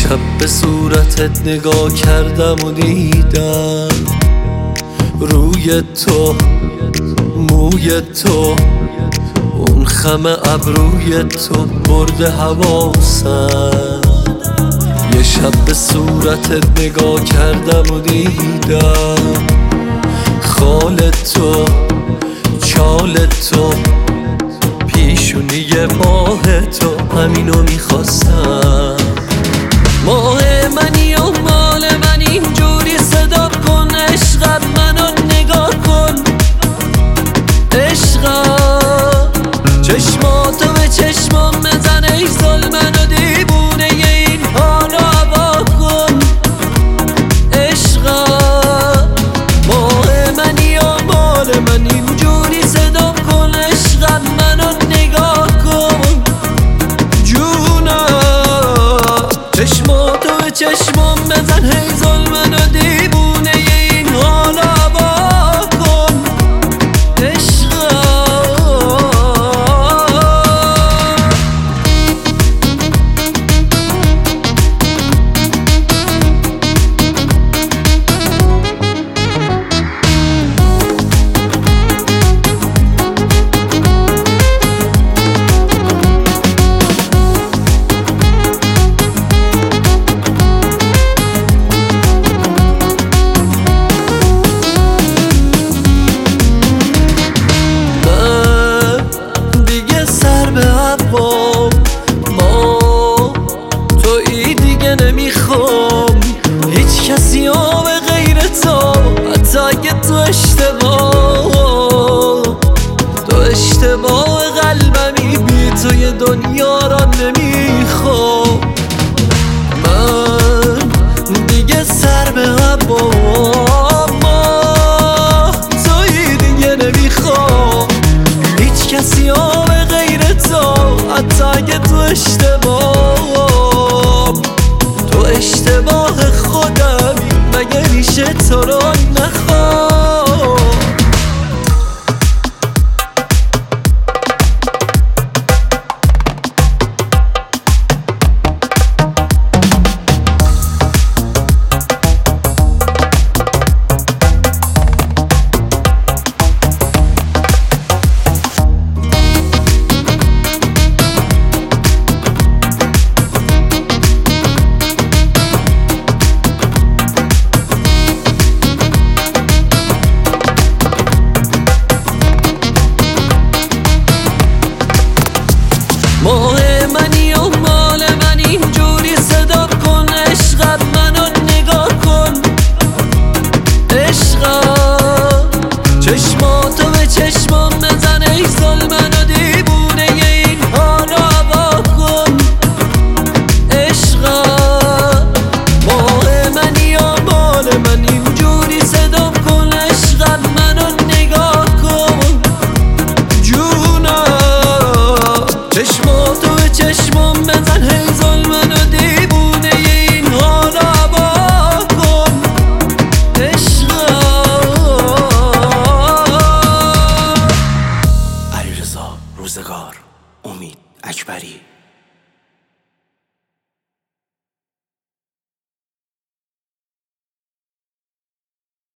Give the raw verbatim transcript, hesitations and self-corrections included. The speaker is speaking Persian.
شب به صورتت نگاه کردم و دیدم روی تو، موی تو، اون خم ابروی تو برده حواسم. یه شب به صورتت نگاه کردم و دیدم خال تو، چال تو، پیشونی ماه تو، همینو میخواستم. ماه منی و مال من اینجوری صدا کن، عشقت منو نگاه کن، عشقم چشماتو به چشمام بزن، ای ظلمن و دیوونه این حالو هوا کن، عشقم ماه منی و مال من اینجوری صدا کن، عشقت منو نگاه کن، جونم چشماتو به چشمام بزن، ای ظلمن و دیوونه این حالو هوا کن، عشقم. ما تویی دیگه نمیخوام هیچ کسی ها به غیر تو، حتی اگه تو اشتباه تو اشتباه قلبمی، بی توی دنیا را نمیخوام. من دیگه سر به هوام، ما تویی دیگه نمیخوام هیچ کسی ها به غیر تو، حتی اگه تو اشتباه تو اشتباه خودمی، مگه میشه تو رو نخوام. ماه منی و مال من اینجوری صدا کن، عشقت منو نگاه کن، عشقم چشماتو به چشمام بزن، ای ظلمن و دیوونه این حالو هوا کن، عشقم ماه منی و مال من اینجوری صدا کن، عشقت منو نگاه کن، جونم چشماتو به چشمام بزن، هی ظلمن و دیوونه این حالو هوا کن، عشقم. علیرضا روزگار، امید اکبری.